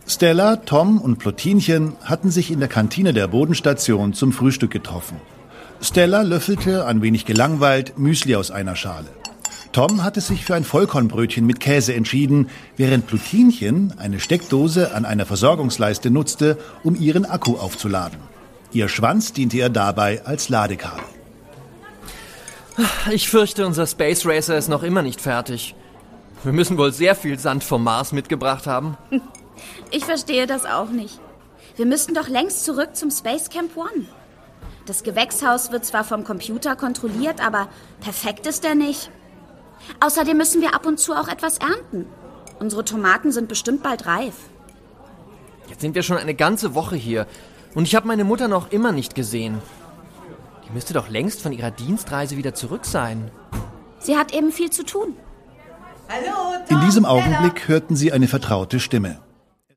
Stella, Tom und Plotinchen hatten sich in der Kantine der Bodenstation zum Frühstück getroffen. Stella löffelte, ein wenig gelangweilt, Müsli aus einer Schale. Tom hatte sich für ein Vollkornbrötchen mit Käse entschieden, während Plotinchen eine Steckdose an einer Versorgungsleiste nutzte, um ihren Akku aufzuladen. Ihr Schwanz diente ihr dabei als Ladekabel. Ich fürchte, unser Space Racer ist noch immer nicht fertig. Wir müssen wohl sehr viel Sand vom Mars mitgebracht haben. Ich verstehe das auch nicht. Wir müssten doch längst zurück zum Space Camp One. Das Gewächshaus wird zwar vom Computer kontrolliert, aber perfekt ist er nicht. Außerdem müssen wir ab und zu auch etwas ernten. Unsere Tomaten sind bestimmt bald reif. Jetzt sind wir schon eine ganze Woche hier und ich habe meine Mutter noch immer nicht gesehen. Die müsste doch längst von ihrer Dienstreise wieder zurück sein. Sie hat eben viel zu tun. Hallo, Tom, In diesem Augenblick hörten sie eine vertraute Stimme.